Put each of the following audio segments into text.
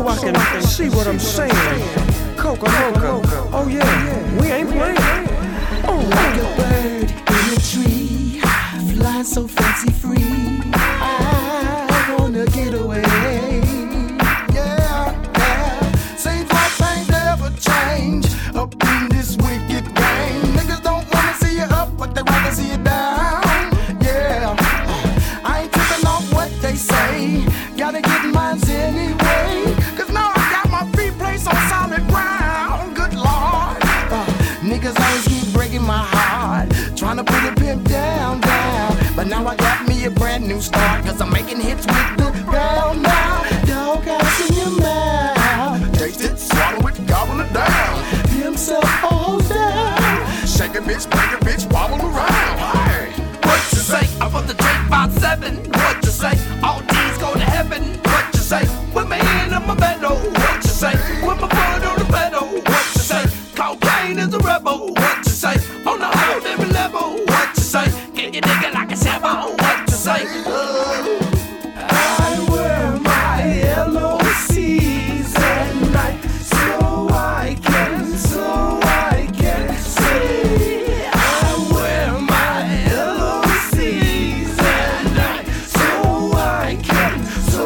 I can see what I'm saying. Coca Loca, oh yeah, we ain't playing. Oh, like a bird in a tree, flying so fancy free. I wanna get away. Yeah, yeah. Seems like things never change up in this wicked game. Niggas don't wanna see you up, but they rather see you down. Yeah, I ain't tripping off what they say. Gotta get mine anyway. Cause now I got my feet placed on solid ground. Good Lord, niggas always keep breaking my heart, trying to put a pimp down. But now I got me a brand new start, cause I'm making hits with the pound now. Doghouse in your mouth, taste it, swallow it, gobble it down. Himself all down. Shake a bitch, wobble around. Hey, what you say? I'm from the Drake by 7. What you say? All D's go to heaven. What you say? With my hand on my pedal. What you say? With my foot on the pedal. What you say? Cocaine is a rebel. What you say? On a whole different level. What you say? Get your nigga like a sample. What you say? I wear my LOCs at night so I can see. I wear my LOCs at night so I can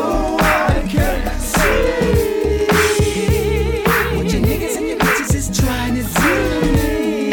see. What your niggas and your bitches is trying to do to me.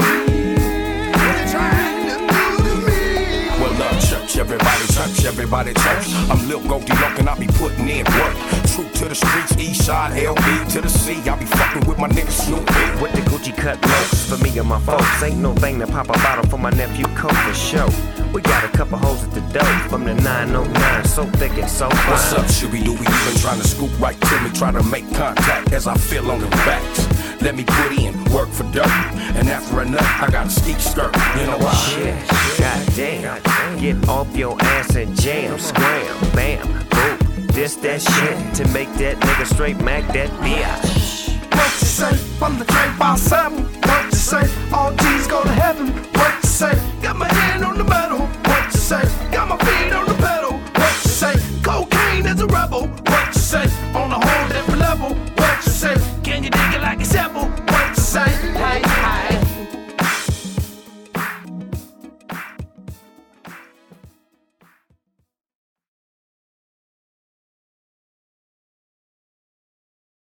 Well, everybody church. I'm Lil Goldilocks and I be putting in work. True to the streets, east side, LB to the sea. I be fucking with my nigga Snoop Dogg. With the Gucci cut looks for me and my folks. Ain't no thing to pop a bottle for my nephew Coke for show. We got a couple hoes at the door from the 909, so thick and so fine. What's up, Shooby Doo? You been trying to scoop right to me, try to make contact as I feel on the backs. Let me put in work for dirt, and after a nut, I got a ski skirt. You know why? Shit, goddamn, get off your ass and jam, scram, bam, boom. This that shit to make that nigga straight mac that bitch. What you say? From the Drake by 7. What you say? All G's go to heaven. What you say? Got my hand on the metal. What you say? Got my feet on the pedal. What you say? Cocaine is a rebel. What you say? On a whole different level. What you say? Can you dig it like a sample?